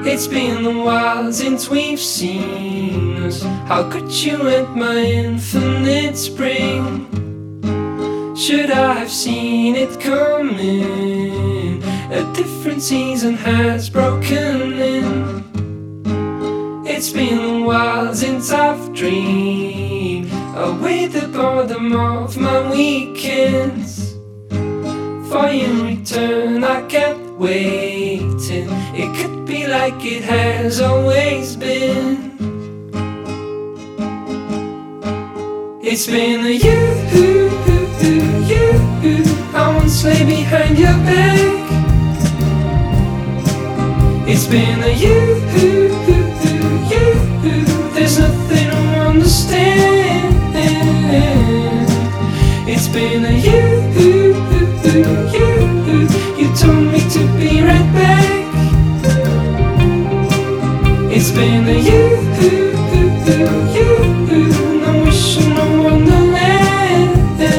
It's been a while since we've seen us. How could you let my infinite spring? Should I have seen it coming? A different season has broken in. It's been a while since I've dreamed away the boredom of my weekends. For you in return I kept waiting. It could be like it has always been. It's been a you, I won't slay behind your back. It's been a you, there's nothing to understand. It's been a you told me to be right back. It's been a you, no wish and no wonderland.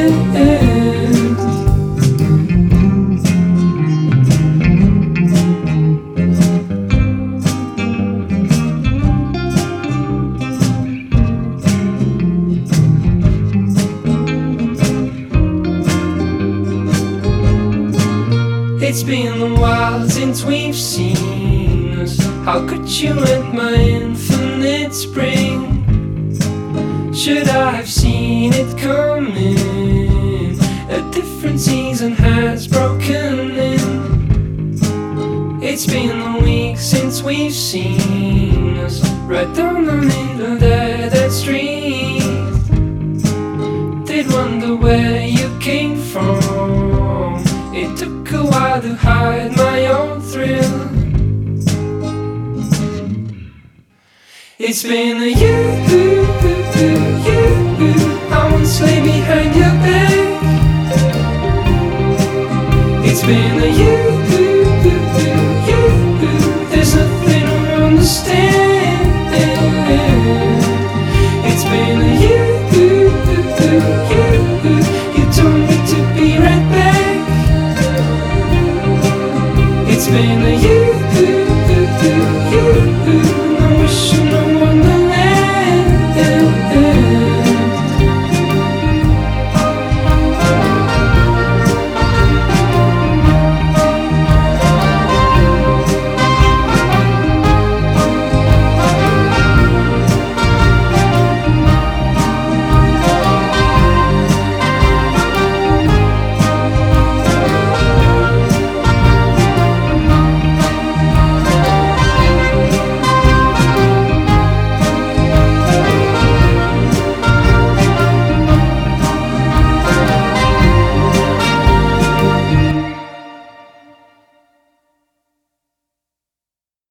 It's been a while since we've seen us. How could you let my infinite spring? Should I have seen it coming? A different season has broken in. It's been a week since we've seen us. Right down the middle of that street. Did wonder where you came from. It took a while to hide my own thrill. It's been a you